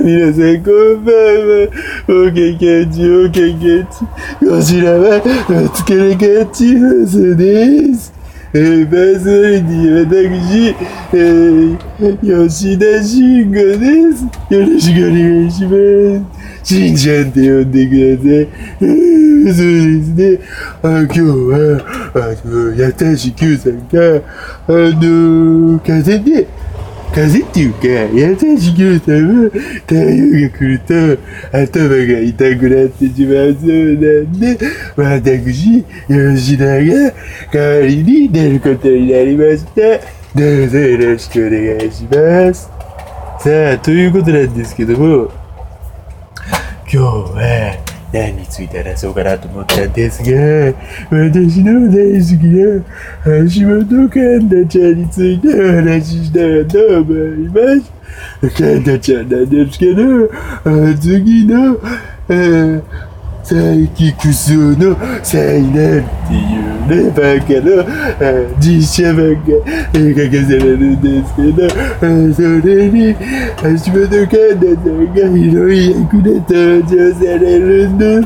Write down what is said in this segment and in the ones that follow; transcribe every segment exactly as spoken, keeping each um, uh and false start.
皆さんこんばんは。おけけち、おけけち。こちらは、お疲れカッチ放送です。えー、パーソナリティ私、えー、吉田慎吾です。よろしくお願いします。しんちゃんって呼んでください。えー、そうですね。あ、今日は、あの、やたし Q さんが、あのー、風邪で、風邪っていうか、やたし Q さんは、台風が来ると、頭が痛くなってしまうそうなんで、私、吉田が代わりに出ることになりました。どうぞよろしくお願いします。さあ、ということなんですけども、今日は何について話そうかなと思ったんですが、私の大好きな橋本環奈ちゃんについてお話ししたいと思います。環奈ちゃんなんですけど、次の、えー佐伯クソの災難っていうね、バカの実写漫画描かされるんですけど、それに橋本環奈さんがヒロイン役で登場されるんです。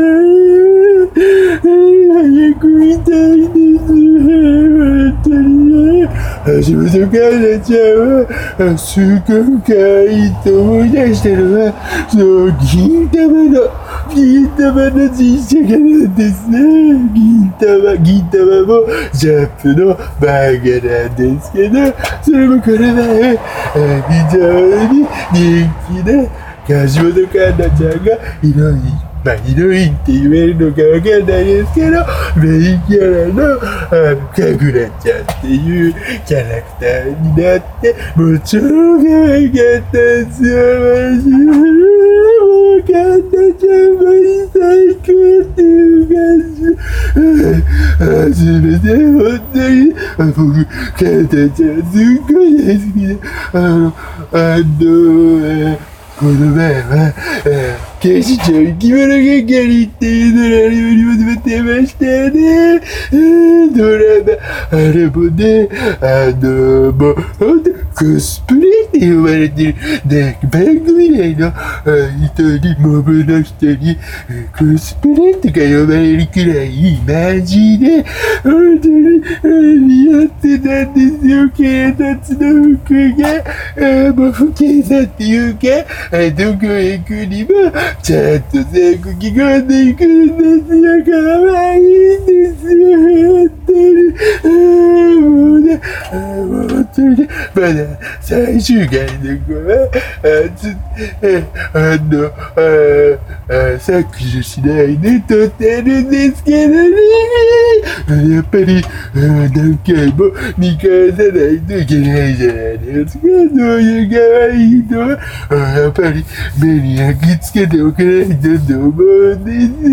早く見たいです。本当にね。橋本環奈ちゃんはすごく可愛いと思い出したのは、その銀玉の銀玉の実写化なんですね。銀玉、銀玉もジャンプの漫画なんですけど、それもこれ前、非常に人気で、橋本環奈ちゃんがヒロイン、まあヒロインって言えるのかわかんないですけど、メインキャラのあのかぐらちゃんっていうキャラクターになって、もう超可愛かったんですよ、マジで。環奈ちゃんマジ最高っていう感じ。あ、すいません、本当に。あ、僕、環奈ちゃんすっごい大好きで、あの、あの、この前は、警視庁生き物係っていうドラマにも出てましたよね。ドラマ、あれもね、あの、もう、ほんと、コスプレって呼ばれてる、で、番組内の人に、モブの人に、コスプレとか呼ばれるくらい、マジで、本当に似合ってたんですよ、警察の服が。もう不警察っていうか、どこへ行くにも、ちゃんと制服着込んでいくんですよ。かわいいんですよ、本当に。あもうね、あもう本当にね、まだ最終回の子は、あつあのああ、削除しないで撮ってるんですけどね。やっぱり何回も見返さないといけないじゃないですか。そういう可愛いのは、やっぱり目に焼き付けておかないとと思うん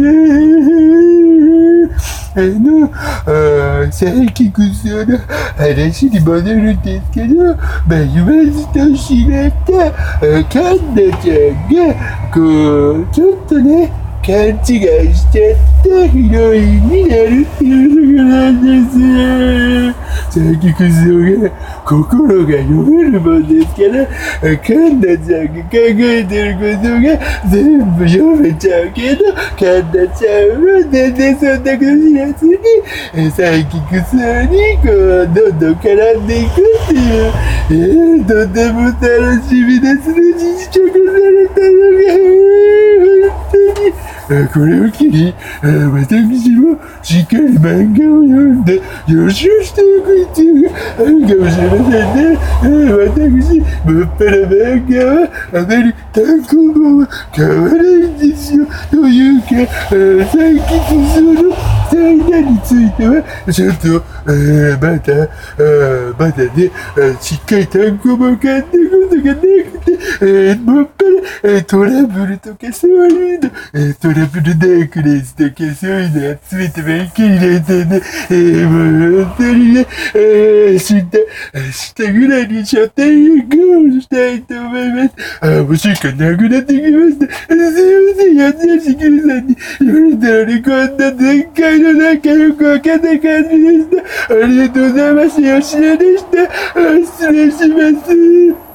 ですあの、あ佐伯クソの話に戻るんですけど、まあ、言わずと知れた環奈ちゃんが、こう、ちょっとね、勘違いしちゃったヒロインになるっていうところなんです。佐伯クソが心が読めるもんですから、環奈ちゃんが考えてることが全部読めちゃうけど、環奈ちゃんは全然そんなこと知らずに、佐伯クソにこう、どんどん絡んでいくっていう、えー、とても楽しみですね、実写化されたのが、本当に。これを機に、私もしっかり漫画を読んで予習していく必要があるかもしれませんね。私、もっぱら漫画はあまり単行本は買わないんですよ。というか、最近その災難については、ちょっと、まだ、まだね、しっかり単行本を買ったことがなくて、もっぱらトラブルとかそういうの、トラブルダークネスとかそういうの集めてばっかりなんでね、えー、もう本当にね、えー、明日、明日ぐらいに書店へゴールしたいと思います。あ、もう時間なくなってきました。すいません、やつやしきるさんに言われたのにこんな全開の仲良くわかんない感じでした。ありがとうございました。吉田でした。失礼します。